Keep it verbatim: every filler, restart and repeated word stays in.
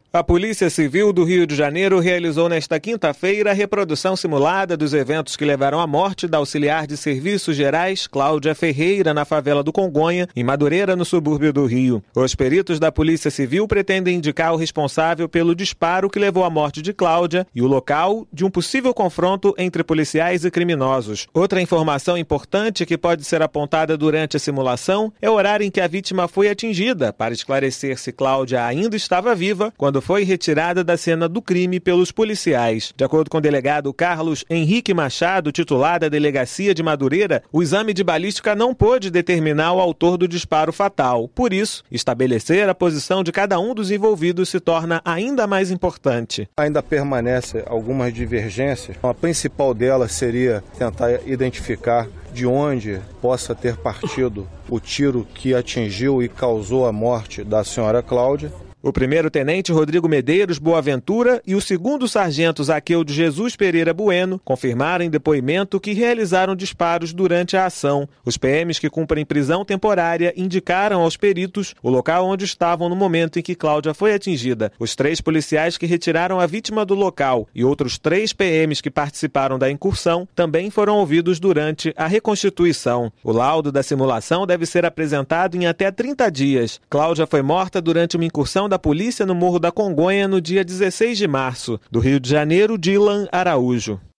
A Polícia Civil do Rio de Janeiro realizou nesta quinta-feira a reprodução simulada dos eventos que levaram à morte da auxiliar de serviços gerais Cláudia Ferreira na favela do Congonha, em Madureira, no subúrbio do Rio. Os peritos da Polícia Civil pretendem indicar o responsável pelo disparo que levou à morte de Cláudia e o local de um possível confronto entre policiais e criminosos. Outra informação importante que pode ser apontada durante a simulação é o horário em que a vítima foi atingida, para esclarecer se Cláudia ainda estava viva quando foi retirada da cena do crime pelos policiais. De acordo com o delegado Carlos Henrique Machado, titular da Delegacia de Madureira, o exame de balística não pôde determinar o autor do disparo fatal. Por isso, estabelecer a posição de cada um dos envolvidos se torna ainda mais importante. Ainda permanecem algumas divergências. A principal delas seria tentar identificar de onde possa ter partido o tiro que atingiu e causou a morte da senhora Cláudia. O primeiro-tenente Rodrigo Medeiros Boaventura e o segundo sargento Zaqueu de Jesus Pereira Bueno confirmaram em depoimento que realizaram disparos durante a ação. Os P Ms que cumprem prisão temporária indicaram aos peritos o local onde estavam no momento em que Cláudia foi atingida. Os três policiais que retiraram a vítima do local e outros três P Ms que participaram da incursão também foram ouvidos durante a reconstituição. O laudo da simulação deve ser apresentado em até trinta dias. Cláudia foi morta durante uma incursão da polícia no Morro da Congonha no dia dezesseis de março. Do Rio de Janeiro, Dilan Araújo.